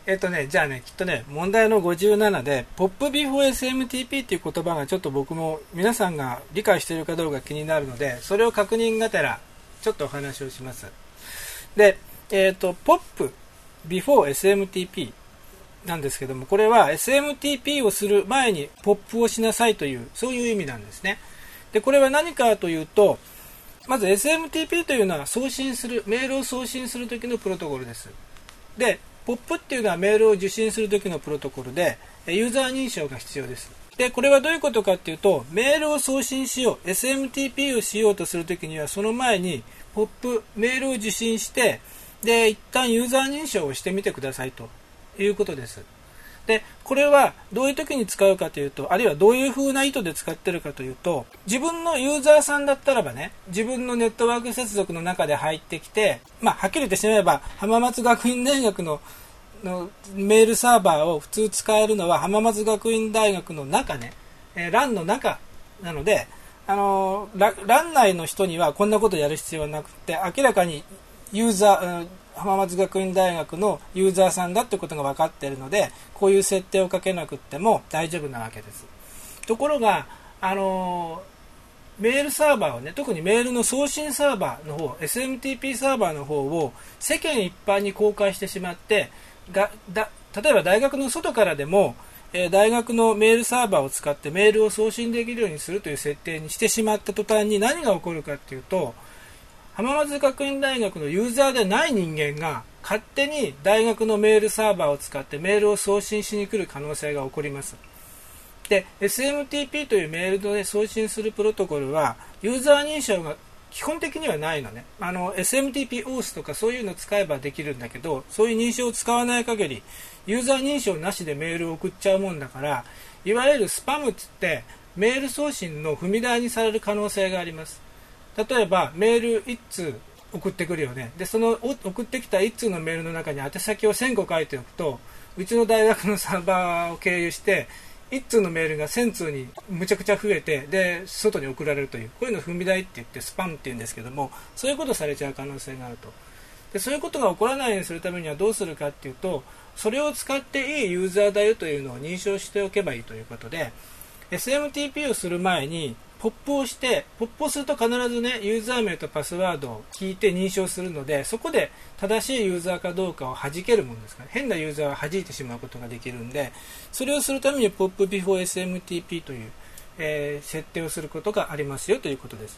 じゃあね、きっとね、問題の57で、POP before SMTP っていう言葉がちょっと僕も皆さんが理解しているかどうか気になるので、それを確認がてら、ちょっとお話をします。で、POP before SMTP なんですけども、これは SMTP をする前に POP をしなさいという、そういう意味なんですね。で、これは何かというと、まず SMTP というのはメールを送信するときのプロトコルです。で、POP っていうのはメールを受信するときのプロトコルで、ユーザー認証が必要です。で、これはどういうことかっていうと、メールを送信しよう、SMTP をしようとするときには、その前に POP、メールを受信して、で、一旦ユーザー認証をしてみてくださいということです。で、これはどういう時に使うかというと、あるいはどういう風な意図で使ってるかというと、自分のユーザーさんだったらばね、自分のネットワーク接続の中で入ってきて、はっきり言ってしまえば、浜松学院大学のメールサーバーを普通使えるのは浜松学院大学の中ね、LAN の中なので、LAN 内の人にはこんなことやる必要はなくて、明らかにユーザー、浜松学院大学のユーザーさんだってことが分かっているので、こういう設定をかけなくても大丈夫なわけです。ところが、メールサーバーをね、特にメールの送信サーバーの方、SMTP サーバーの方を世間一般に公開してしまって、例えば大学の外からでも、大学のメールサーバーを使ってメールを送信できるようにするという設定にしてしまった途端に何が起こるかというと、浜松学院大学のユーザーでない人間が勝手に大学のメールサーバーを使ってメールを送信しに来る可能性が起こります。で、SMTP というメールで送信するプロトコルはユーザー認証が基本的にはないのね。SMTP オースとかそういうのを使えばできるんだけど、そういう認証を使わない限りユーザー認証なしでメールを送っちゃうもんだから、いわゆるスパムって言ってメール送信の踏み台にされる可能性があります。例えばメール1通送ってくるよね。で、その送ってきた1通のメールの中に宛先を1000個書いておくと、うちの大学のサーバーを経由して1通のメールが1000通にむちゃくちゃ増えて、で外に送られるという、こういうのを踏み台って言ってスパムって言うんですけども、そういうことされちゃう可能性があると。で、そういうことが起こらないようにするためにはどうするかっていうと、それを使っていいユーザーだよというのを認証しておけばいいということで、SMTP をする前にポップをして、ポップをすると必ずね、ユーザー名とパスワードを聞いて認証するので、そこで正しいユーザーかどうかを弾けるものですから、変なユーザーは弾いてしまうことができるんで、それをするために POP before SMTP という、設定をすることがありますよということです。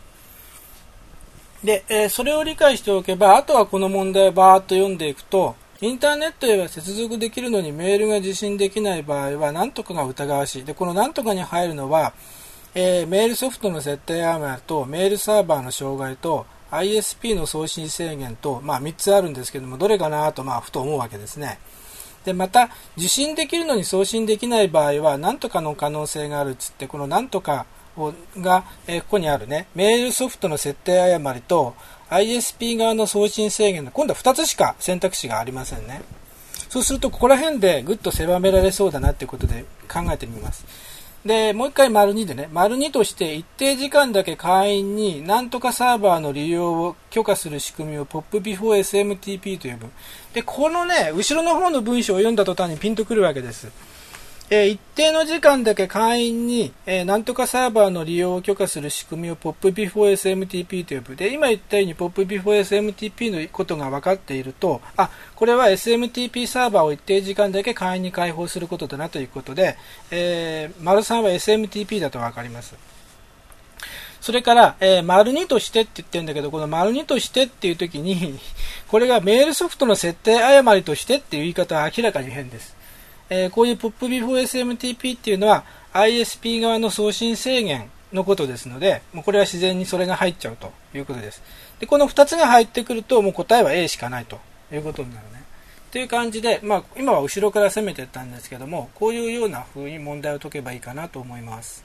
で、それを理解しておけば、あとはこの問題をバーッと読んでいくと、インターネットへは接続できるのにメールが受信できない場合は何とかが疑わしい。で、この何とかに入るのは、メールソフトの設定誤りとメールサーバーの障害と ISP の送信制限と、3つあるんですけども、どれかなとふと思うわけですね。で、また受信できるのに送信できない場合は何とかの可能性があるっつって、この何とかが、ここにあるね、メールソフトの設定誤りと ISP 側の送信制限の今度は2つしか選択肢がありませんね。そうするとここら辺でぐっと狭められそうだなということで考えてみます。で、もう一回丸2でね、丸2として一定時間だけ会員に何とかサーバーの利用を許可する仕組みを POP before SMTP と呼ぶ。で、このね、後ろの方の文章を読んだ途端にピンとくるわけです。一定の時間だけ会員に、何とかサーバーの利用を許可する仕組みを POP before SMTP と呼ぶ。で、今言ったように POP before SMTP のことが分かっていると、これは SMTP サーバーを一定時間だけ会員に開放することだなということで、丸3は SMTP だと分かります。それから、丸2としてって言ってるんだけど、この丸2としてっていう時に、これがメールソフトの設定誤りとしてっていう言い方は明らかに変です。こういう POP before SMTP っていうのは ISP 側の送信制限のことですので、もうこれは自然にそれが入っちゃうということです。で、この2つが入ってくるともう答えは A しかないということになるね。という感じで、今は後ろから攻めていったんですけども、こういうような風に問題を解けばいいかなと思います。